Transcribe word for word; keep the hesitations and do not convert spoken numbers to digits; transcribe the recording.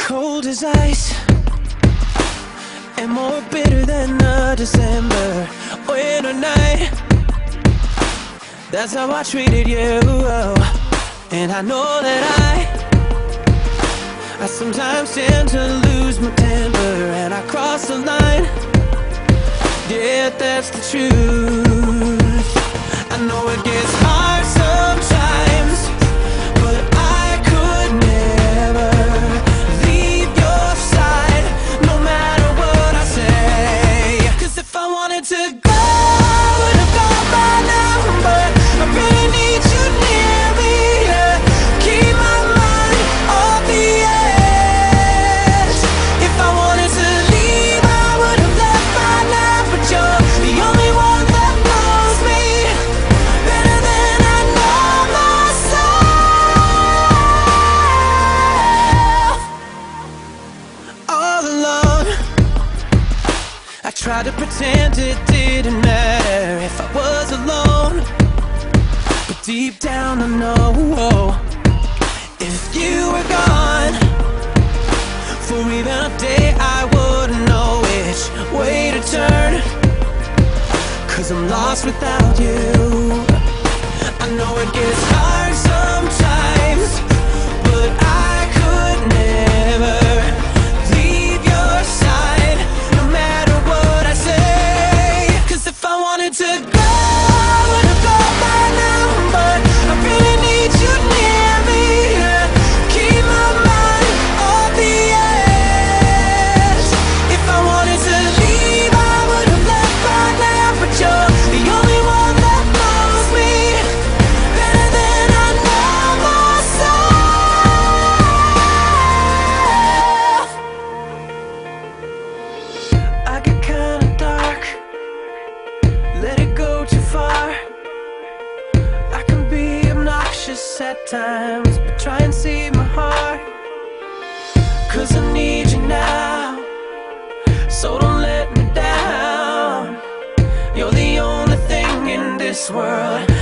Cold as ice and more bitter than the December winter night. That's how I treated you. And I know that I I sometimes tend to lose my temper, and I cross the line. Yeah, that's the truth. I know it gets hard sometimes, but I could never leave your side, no matter what I say. 'Cause if I wanted to go, I would have gone by now, but I really need you near me to keep my mind off the edge. If I wanted to leave, I would have left by now, but you're the only one that knows me better than I know myself. All alone, I tried to pretend it didn't matter if I was alone, but deep down I know if you were gone for even a day, I wouldn't know which way to turn. 'Cause I'm lost without you. I know it gets hard sometimes, but I could never leave your side, no matter what I say. 'Cause if I wanted to go, I would have gone by now, but I really need you near me to keep my mind off the edge. If I wanted to leave, I would have left by now, but you're the only one that knows me better than I know myself. I get kinda dark, let it go too far. I can be obnoxious at times, but try and see my heart. 'Cause I need you now, so don't let me down. You're the only thing in this world